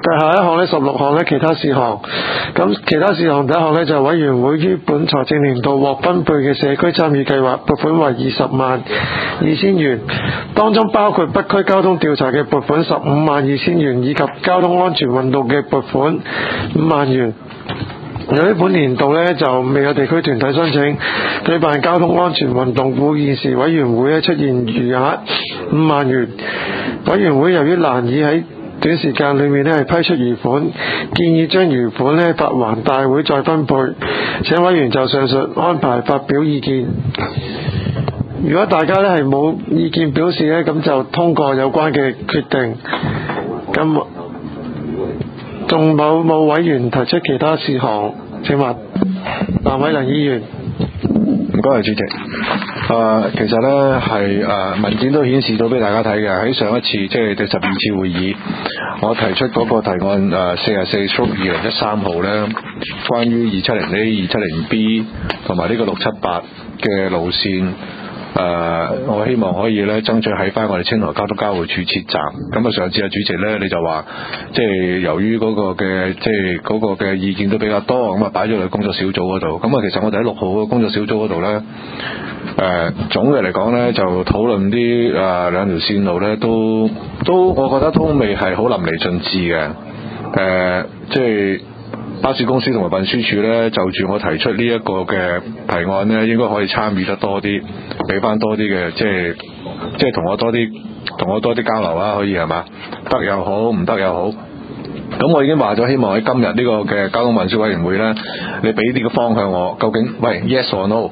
下一項呢，16項呢，其他事項。咁其他事項第一項呢，就係委員會於本財政年度獲分配嘅社區參與計劃撥款為20.2萬元，當中包括北區交通調查嘅撥款15.2萬元，以及交通安全運動嘅撥款5萬元。由於本年度呢就未有地區團體申請舉辦交通安全運動，故現時委員會呢出現餘額5萬元。委員會由於難以喺短時間裏面呢批出餘款，建議將餘款呢發還大會再分配。請委員就上述安排發表意見。如果大家呢係冇意見表示呢，咁就通過有關嘅決定。咁仲冇委員提出其他事項？請問藍偉良議員。 唔該，主席。其實呢係文件都顯示到俾大家睇嘅，喺上一次即係第12次會議，我提出嗰個提案44/2013號呢，關於270A、270B 同埋呢個678嘅路線。我希望可以咧爭取喺翻我哋青塘交通交匯處設站。咁上次主席咧你就話，即係由於嗰個嘅即係嗰個嘅意見都比較多，咁擺咗去工作小組嗰度。咁其實我哋喺6號嘅工作小組嗰度咧，總嘅嚟講咧就討論啲兩條線路咧都我覺得都未係好淋漓盡致嘅。即係巴士公司同埋運輸署咧，就住我提出呢一個嘅提案咧，應該可以參與得多啲，俾翻多啲嘅，即係同我多啲交流啦，可以係嘛？得又好，唔得又好。咁我已經話咗，希望喺今日呢個嘅交通運輸委員會咧，你俾啲個方向我，究竟喂 yes or no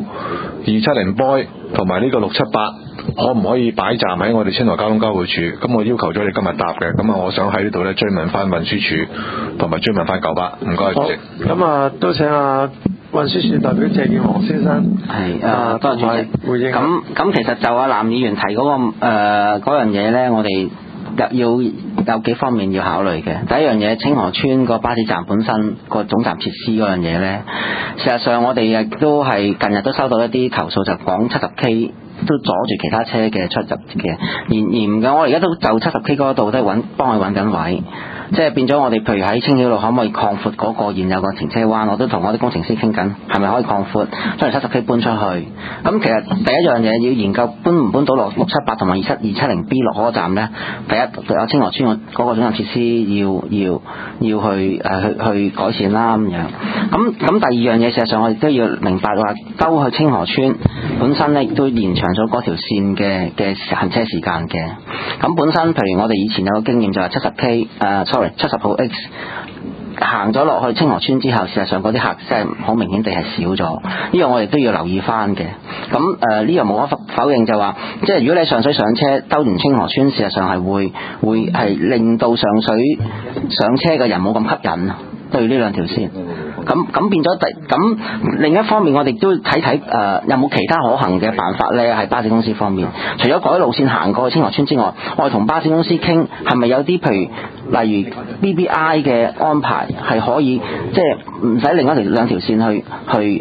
270 boy 同埋呢個678可唔可以擺站喺我哋青塘交通交匯處？咁我要求咗你今日答嘅，咁我想喺呢度咧追問翻運輸署同埋追問翻九巴。唔該，主席。 咁都請運輸署代表謝建華先生係多謝主席回應。 咁其實就藍議員提嗰嗰樣嘢咧，我哋要有幾方面要考慮嘅。第一樣嘢，青河村個巴士站本身個總站設施嗰樣嘢咧，事實上我哋亦都係近日都收到一啲投訴，就講70K 都阻住其他車嘅出入嘅，嚴嘅。我而家都就70K 嗰度都係幫佢揾緊位，即係變咗我哋譬如喺青曉路可唔可以擴闊嗰個現有個停車灣？我都同我啲工程師傾緊，係咪可以擴闊將 70K 搬出去？咁其實第一樣嘢要研究搬唔搬到落678同埋270B 落嗰個站呢？第一有青河村嗰個總站設施要去改善啦咁樣。咁第二樣嘢，事實上我哋都要明白話，兜去青河村本身呢亦都延長咗嗰條線嘅行車時間嘅。咁本身譬如我哋以前有個經驗就係70號 X 行咗落去青河村之後，事實上嗰啲客即係好明顯地係少咗，呢樣我哋都要留意翻嘅。咁呢樣無可否認就話，即係如果你上水上車兜完青河村，事實上係會係令到上水上車嘅人冇咁吸引對呢兩條線。咁變咗咁另一方面，我哋都睇有冇其他可行嘅辦法呢？喺巴士公司方面，除咗改路線行過去青河村之外，我哋同巴士公司傾係咪有啲譬如例如 BBI 嘅安排係可以即係唔使另一兩條線去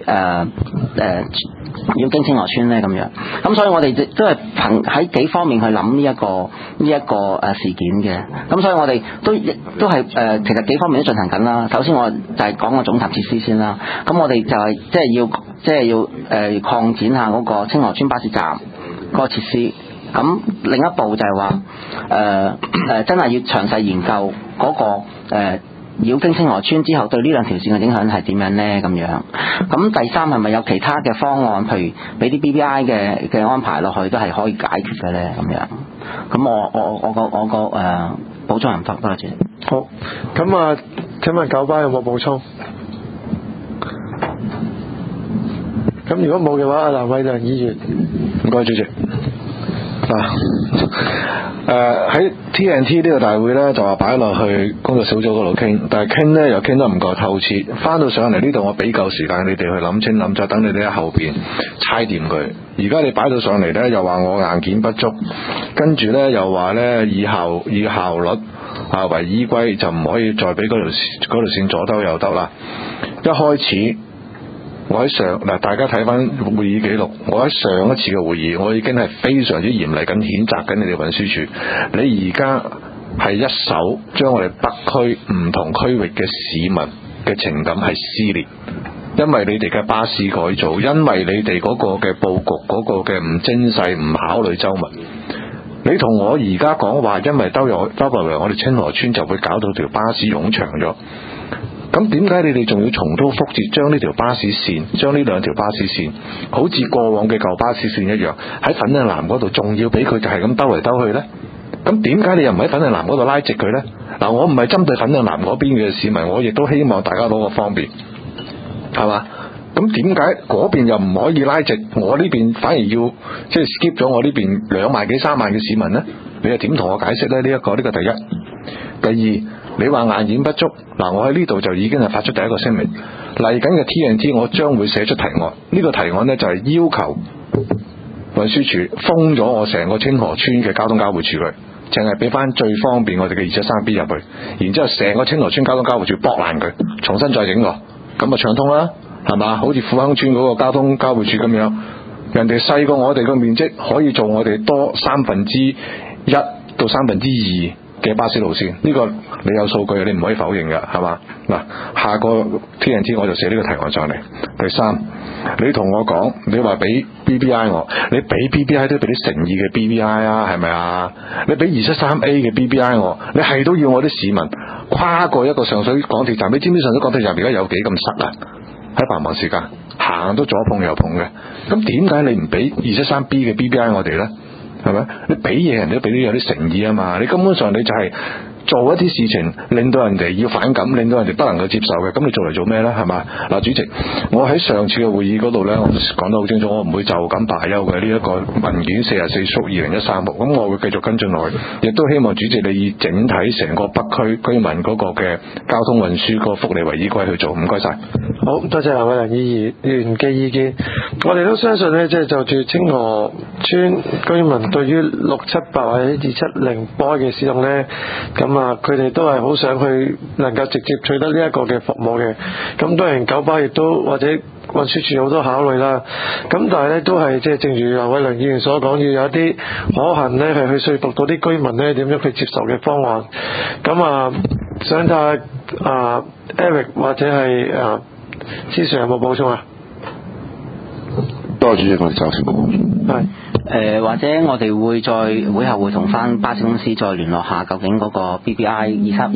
要經青河村呢咁樣。咁所以我哋都係憑喺幾方面去諗呢一個事件嘅。咁所以我哋都係其實幾方面都進行緊啦。首先我就係講個總站設施先啦。咁我哋就係即係要擴展下嗰個青河村巴士站嗰個設施。咁另一步就係話真係要詳細研究嗰個繞經青河村之後對呢兩條線嘅影響係點樣呢？咁樣。咁第三係咪有其他嘅方案，譬如俾啲 BBI 嘅安排落去都係可以解決嘅呢？咁樣。咁我個補充唔得，多謝。 好，咁請問九巴有冇補充？咁如果冇嘅話，藍偉良議員。 唔該，主席。喺 TNT 呢個大會呢，就話擺落去工作小組嗰度傾，但係傾呢又傾得唔夠透徹。翻到上嚟呢度，我俾夠時間你哋去諗清諗楚，等你哋喺後邊猜掂佢。而家你擺到上嚟呢，又話我硬件不足，跟住呢又話呢以效率為依歸，就唔可以再俾嗰條線左兜右兜啦。一開始我喺大家睇翻會議記錄，我喺上一次嘅會議，我已經係非常之嚴厲咁譴責緊你哋運輸署。你而家係一手將我哋北區唔同區域嘅市民嘅情感係撕裂，因為你哋嘅巴士改造，因為你哋嗰個嘅佈局嗰個嘅唔精細，唔考慮周密。你同我而家講話，因為兜過嚟我哋清河村就會搞到條巴士冗長咗。咁點解你哋仲要重蹈覆轍，將呢條巴士線，將呢兩條巴士線，好似過往嘅舊巴士線一樣，喺粉嶺南嗰度仲要俾佢就係咁兜嚟兜去呢？咁點解你又唔喺粉嶺南嗰度拉直佢呢？嗱，我唔係針對粉嶺南嗰邊嘅市民，我亦都希望大家攞個方便，係嘛？咁點解嗰邊又唔可以拉直，我呢邊反而要即係 skip 咗我呢邊2萬幾3萬嘅市民呢？你又點同我解釋呢？呢個第一。第二，你話硬件不足，嗱，我喺呢度就已經係發出第一個聲明，嚟緊嘅 TNT 我將會寫出提案，呢個提案呢，就係要求運輸署封咗我成個清河村嘅交通交匯處佢，淨係俾翻最方便我哋嘅 273B 入去，然之後成個清河村交通交匯處駁爛佢，重新再整個，咁啊暢通啦，係嘛？好似富亨村嗰個交通交匯處咁樣，人哋細過我哋個面積，可以做我哋多1/3到2/3嘅巴士路線，呢個你有數據，你唔可以否認嘅，係嘛？嗱，下個 TNT 我就寫呢個提案上嚟。第三，你同我講，你話俾 BBI 我，你俾 BBI 都俾啲誠意嘅 BBI 啊，係咪啊？你俾273A 嘅 BBI 我，你係都要我啲市民跨過一個上水港鐵站，你知唔知上水港鐵站而家有幾咁塞啊？喺繁忙時間行都左碰右碰嘅，咁點解你唔俾273B 嘅 BBI 我哋呢？係咪？你俾嘢人哋都俾啲有啲誠意啊嘛！你根本上你就係做一啲事情，令到人哋要反感，令到人哋不能夠接受嘅，咁你做嚟做咩呢？係嘛？嗱，主席，我喺上次嘅會議嗰度呢，我講得好清楚，我唔會就咁罷休嘅呢一個文件44/2013號，咁我會繼續跟進落去，亦都希望主席你以整體成個北區居民嗰個嘅交通運輸個福利為依歸去做，唔該晒。 好多謝劉偉良議員嘅意見，我哋都相信呢，即係就住清河村居民對於678或者270波嘅使用呢，咁佢哋都係好想去能夠直接取得呢一個嘅服務嘅。咁當然九巴亦都或者運輸署好多考慮啦。咁但係呢，都係即係正如劉偉良議員所講，要有一啲可行呢係去說服到啲居民呢點樣去接受嘅方案。咁想睇下Eric 或者係司 Sir 有冇補充啊？ 多謝主席，我哋暫時冇補充。 係。 或者我哋會再會後會同翻巴士公司再聯絡下，究竟嗰個 BBI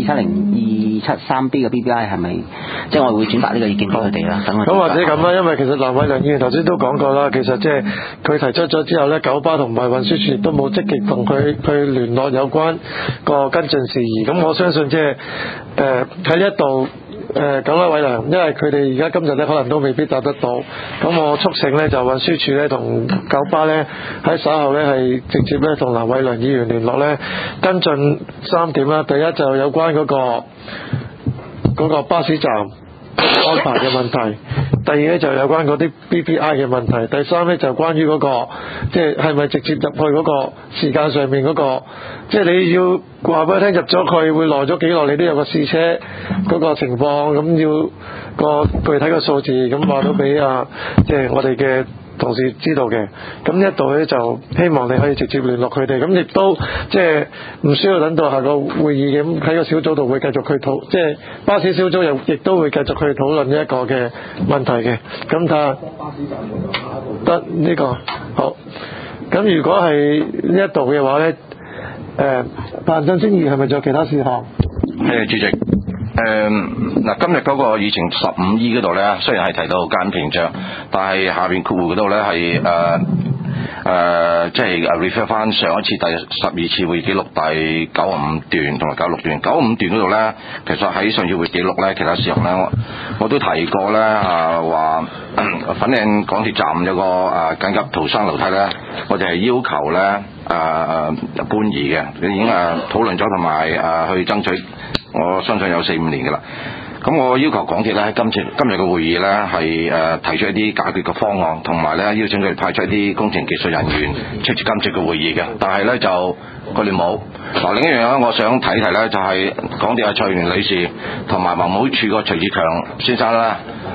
273B 嘅 BBI 係咪，即係我會轉達呢個意見俾佢哋啦。咁或者咁啦，因為其實劉偉良議員頭先都講過啦，其實即係佢提出咗之後呢，九巴同埋運輸署亦都冇積極同佢去聯絡有關個跟進事宜。咁我相信即係喺呢一度。咁啦，偉良，因為佢哋而家今日咧可能都未必答得到，咁我促請咧就運輸署咧同九巴咧喺稍後咧係直接咧同劉偉良議員聯絡咧跟進3點啦。第一就有關嗰個巴士站安排嘅問題，第二咧就有關嗰啲 BBI 嘅問題，第三咧就關於嗰個即係咪直接入去嗰個時間上面嗰個，即係你要話俾佢聽入咗去會耐咗幾耐，你都有個試車嗰個情況，咁要個具體嘅數字咁話到俾即係我哋嘅同事知道嘅。咁呢一度咧就希望你可以直接聯絡佢哋，咁亦都即係唔需要等到下個會議咁喺個小組度會繼續去討，即係巴士小組又亦都會繼續去討論呢一個嘅問題嘅。咁睇下得呢個好。咁如果係呢一度嘅話咧，范振聲議員係咪仲有其他事項？ 係主席。嗱，今日嗰個議程15E 嗰度咧，雖然係提到間屏障，但係下邊括弧嗰度咧係即係 refer 翻上一次第12次會議記錄第95段同埋96段。95段嗰度咧，其實喺上次會議記錄咧，其他事項咧，我都提過咧話粉嶺港鐵站有個緊急逃生樓梯咧，我哋係要求咧搬移嘅，已經討論咗同埋去爭取。我相信有4-5年㗎啦。咁我要求港鐵咧今日嘅會議咧係提出一啲解決嘅方案，同埋咧邀請佢哋派出一啲工程技術人員出席今次嘅會議嘅。但係咧就佢哋冇。嗱，另一樣咧，我想提咧就係港鐵蔡元女士同埋環保署個徐志強先生啦，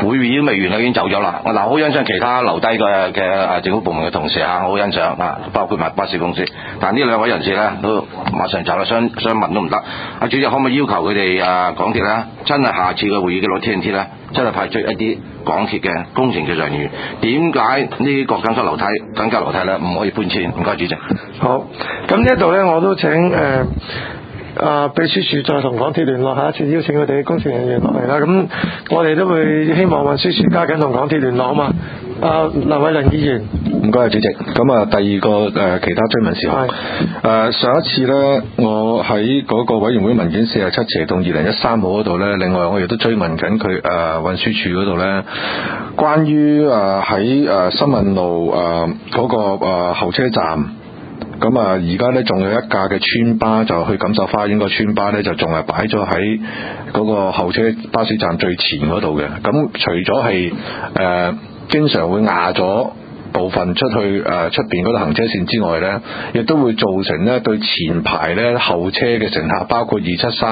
會議都未完啦，已經走咗啦。嗱，好欣賞其他留低嘅政府部門嘅同事嚇，好欣賞啊，包括埋巴士公司。但呢兩位人士咧都馬上走啦，想問都唔得。阿主席可唔可以要求佢哋港鐵咧，真係下次嘅會議嘅攞 TNT 咧，真係派出一啲港鐵嘅工程嘅人員？點解呢個緊急樓梯咧唔可以搬遷？唔該，主席。 好，咁呢一度咧，我都請秘書處再同港鐵聯絡，下一次邀請佢哋工程人員落嚟啦。咁我哋都會希望運輸署加緊同港鐵聯絡啊嘛。劉偉麟議員， 唔該，主席。咁啊，第二個其他追問事項。上一次呢，我喺嗰個委員會文件47/2013號嗰度呢，另外我亦都追問緊佢運輸署嗰度呢，關於喺新運路嗰個候車站。咁啊，而家呢仲有一架嘅村巴就去錦繡花園個村巴呢，就仲係擺咗喺嗰個候車巴士站最前嗰度嘅。咁除咗係經常會壓咗部分出去出邊嗰度行車線之外呢，亦都會造成呢對前排呢後車嘅乘客，包括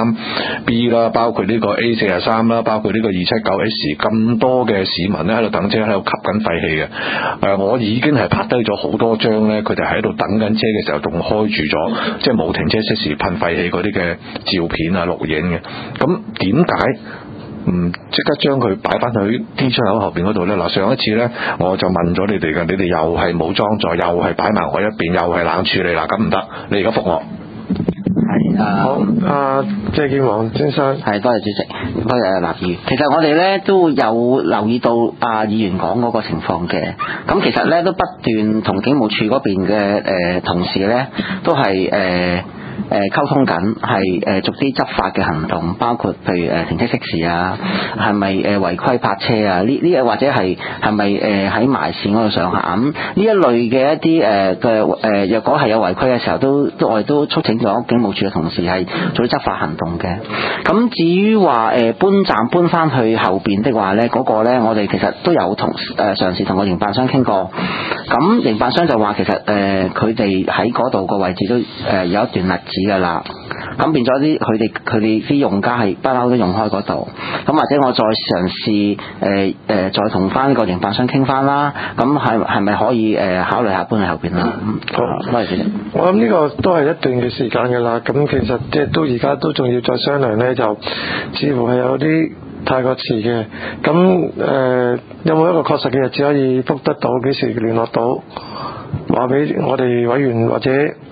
273B 啦，包括呢個 A43 啦，包括呢個 279S 咁多嘅市民呢喺度等車，喺度吸緊廢氣嘅。我已經係拍低咗好多張呢，佢哋喺度等緊車嘅時候仲開住咗，即係冇停車熄匙噴廢氣嗰啲嘅照片啊錄影嘅。咁點解即刻將佢擺翻去 D 出口後邊嗰度呢？嗱，上一次呢，我就問咗你哋嘅，你哋又係冇裝載，又係擺埋我一邊，又係冷處理啦，咁唔得，你而家覆我。 好，謝劍王先生， 係，多謝主席，多謝立議員。其實我哋咧都有留意到議員講嗰個情況嘅，咁其實咧都不斷同警務處嗰邊嘅同事咧都係溝通緊，係做啲執法嘅行動，包括譬如停車熄匙啊，係咪違規泊車啊？呢或者係咪喺埋線嗰度上下咁呢一類嘅一啲嘅若果係有違規嘅時候，都我哋都促請咗警務處嘅同事係做啲執法行動嘅。咁至於話搬站搬翻去後邊的話咧，嗰個咧我哋其實都有嘗試同個營辦商傾過。咁營辦商就話其實佢哋喺嗰度個位置都有一段日子噶啦，咁變咗啲佢哋啲用家係不嬲都用開嗰度，咁或者我再嘗試再同翻個營辦商傾翻啦，咁係咪可以考慮下搬去後邊啦？好，多謝主席。 我諗呢個都係一段嘅時間噶啦，咁其實即係都而家都仲要再商量呢，就似乎係有啲太過遲嘅。咁有冇一個確實嘅日子可以覆得到？幾時聯絡到？話俾我哋委員或者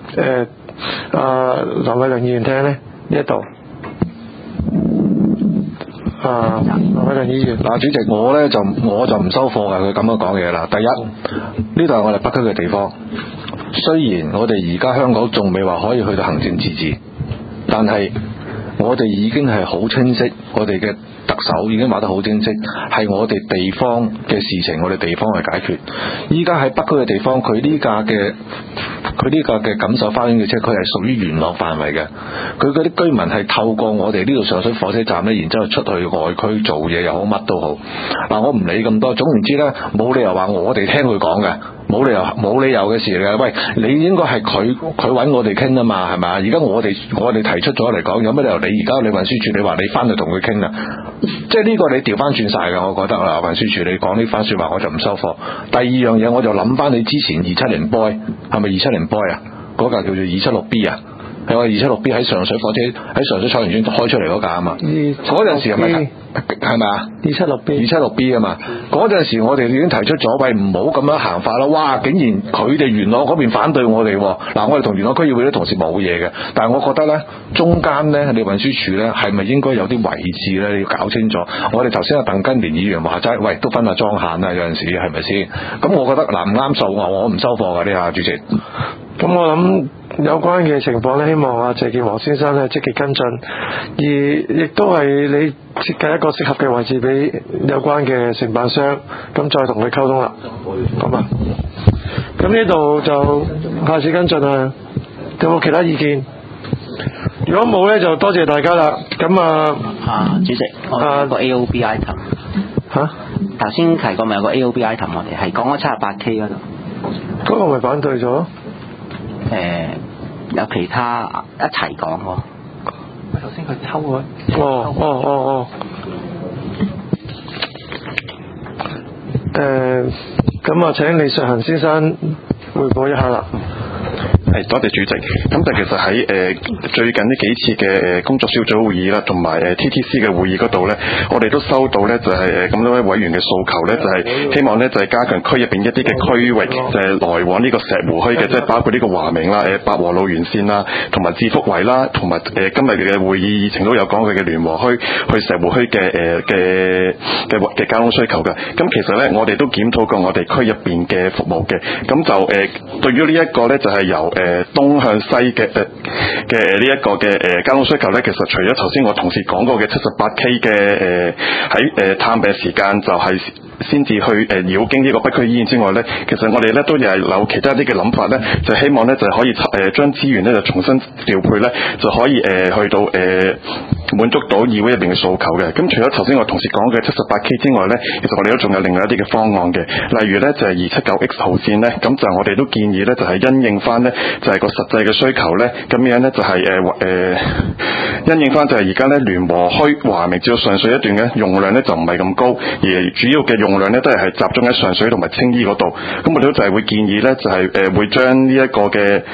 劉偉麟議員聽呢？呢一度劉偉麟議員， 主席，我就唔收貨嘅，佢咁樣講嘢啦。第一，呢度係我哋北區嘅地方，雖然我哋而家香港仲未話可以去到行政自治，但係我哋已經係好清晰，我哋嘅特首已經話得好清晰，係我哋地方嘅事情，我哋地方去解決。依家喺北區嘅地方，佢呢架嘅錦繡花園嘅車，佢係屬於元朗範圍嘅。佢嗰啲居民係透過我哋呢度上水火車站呢，然之後出去外區做嘢又好，乜都好。我唔理咁多，總言之呢，冇理由話我哋聽佢講嘅。冇理由嘅事嚟嘅。喂，你應該係佢揾我哋傾啊嘛，係咪？而家我哋提出咗嚟講，有乜理由你而家你運輸署你話你翻去同佢傾啊？即係呢個你調翻轉晒嘅，我覺得啦，運輸署你講呢番說話我就唔收貨。第二樣嘢我就諗翻你之前270 boy 係咪270 boy 啊？嗰架叫做276B 啊？係我276B 喺上水火車喺上水彩園村開出嚟嗰架啊嘛，嗰陣時係咪啊 276B 啊嘛？嗰陣時我哋已經提出咗，喂，唔好咁樣行法啦！哇，竟然佢哋元朗嗰邊反對我哋，嗱，我哋同元朗區議會啲同事冇嘢嘅，但係我覺得呢，中間呢，你運輸署呢，係咪應該有啲位置呢？你要搞清楚。我哋頭先阿鄧根年議員話齋，喂，都分下裝限啊，有陣時係咪先？咁我覺得嗱，唔啱數我唔收貨㗎呢下，主席。 咁我諗有關嘅情況呢，希望謝劍王先生呢積極跟進，而亦都係你設計一個適合嘅位置俾有關嘅承辦商，咁再同佢溝通啦。咁啊，咁呢度就下次跟進啊。有冇其他意見？如果冇呢，就多謝大家啦。咁主席，我有個 AOB item 頭先提過咪有個 AOB item， 我哋係講咗 78K 嗰度， 嗰個咪反對咗？ 有其他一齊講喎。頭先佢抽咗。 咁啊，請李瑞恒先生匯報一下啦。 係，多謝主席。咁就其實喺最近呢幾次嘅工作小組會議啦，同埋TTC 嘅會議嗰度呢，我哋都收到呢就係咁多位委員嘅訴求呢，就係希望呢就係加強區入邊一啲嘅區域，就係來往呢個石湖墟嘅，即係包括呢個華明啦、百和路沿線啦，同埋置福圍啦，同埋今日嘅會議議程都有講佢嘅聯和墟去石湖墟嘅交通需求嘅。咁其實呢，我哋都檢討過我哋區入邊嘅服務嘅。咁就對於呢一個呢，就係由東向西嘅呢一個嘅交通需求呢，其實除咗頭先我同事講過嘅78K 嘅喺探病時間就係先至去繞經呢個北區醫院之外呢，其實我哋呢都有其他啲嘅諗法呢，就希望呢就可以將資源呢就重新調配呢，就可以去到滿足到議會入邊嘅訴求嘅。咁除咗頭先我同事講嘅78K 之外呢，其實我哋都仲有另外一啲嘅方案嘅，例如呢就係279X 號線呢，咁就我哋都建議呢就係因應翻呢就係個實際嘅需求呢，咁樣呢就係因應翻就係而家呢聯和墟華明至到上水一段嘅用量呢就唔係咁高，而主要嘅用量呢都係集中喺上水同埋青衣嗰度。咁我哋都就係會建議呢就係會將呢一個嘅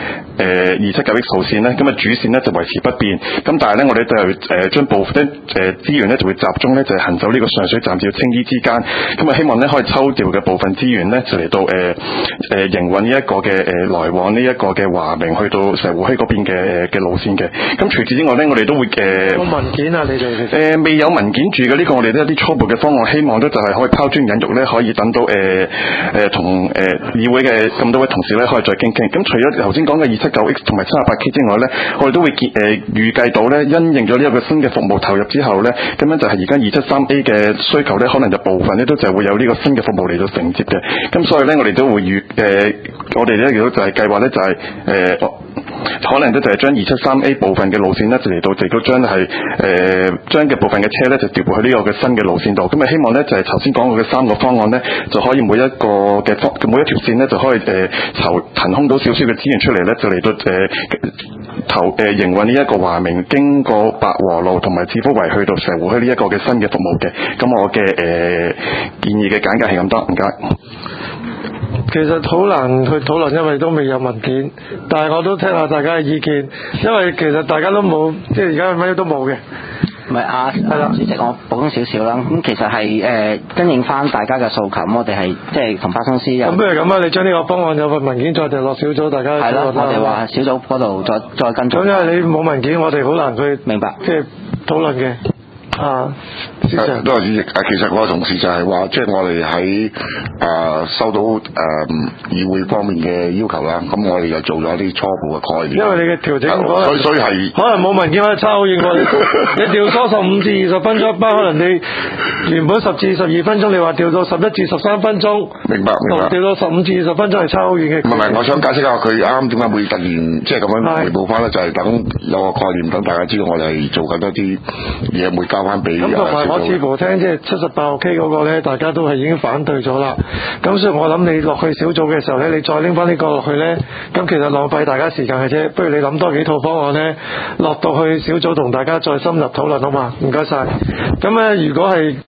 279X 號線呢，咁啊主線呢就維持不變，咁但係呢，我哋就係將部分資源呢就會集中呢就係行走呢個上水站至到青衣之間，咁啊希望呢可以抽調嘅部分資源呢就嚟到營運呢一個嘅來往呢一個嘅華明去到石湖墟嗰邊嘅路線嘅。咁除此之外呢，我哋都會有文件啊，你哋未有文件住嘅呢個，我哋都有啲初步嘅方案，希望呢就係可以拋磚引玉呢，可以等到同議會嘅咁多位同事呢可以再傾傾。咁除咗頭先講嘅279X 同埋 78K 之外呢，我哋都會預計到呢，因應咗呢一個新嘅服務投入之後呢，咁樣就係而家273A 嘅需求呢，可能就部分呢都就會有呢個新嘅服務嚟到承接嘅。咁所以呢，我哋都會我哋呢亦都就係計劃呢，就係可能呢就係將273A 部分嘅路線呢，就嚟到亦都將將嘅部分嘅車呢，就調配去呢個嘅新嘅路線度。咁啊希望呢，就係頭先講過嘅3個方案呢，就可以每一條線呢，就可以騰空到少少嘅資源出嚟呢，就嚟到營運呢一個華明經過百和路同埋置福圍去到石湖墟呢一個嘅新嘅服務嘅。咁我嘅建議嘅簡介係咁多，唔該。 其實好難去討論，因為都未有文件，但係我都聽下大家嘅意見，因為其實大家都冇，即係而家乜都冇嘅。 唔係係啦，主席我補充少少啦。咁其實係跟應翻大家嘅訴求，咁我哋係即係同巴生司咁不如咁啊，你將呢個方案有份文件再掉落小組，大家係啦，我哋話小組嗰度再跟進。 咁因為你冇文件，我哋好難去明白， 即係討論嘅。 多謝主席。其實我嘅同事就係話，即係我哋喺收到議會方面嘅要求啦，咁我哋就做咗啲初步嘅概念。 因為你嘅調整所以係可能冇文件可以差好遠過你。你調初15至20分鐘一班，可能你原本10至12分鐘，你話調到11至13分鐘。 明白。 調到15至20分鐘係差好遠嘅。 唔係，我想解釋下佢啱點解會突然即係咁樣回報翻咧，就係等有個概念，等大家知道我哋係做緊一啲嘢，會交翻俾。 咁同埋我似乎聽即係78K 嗰個咧，大家都係已經反對咗啦。咁所以我諗你落去小組嘅時候咧，你再拎翻呢個落去咧，咁其實浪費大家時間嘅啫。不如你諗多幾套方案咧，落到去小組同大家再深入討論好嘛？唔該晒。咁咧，如果係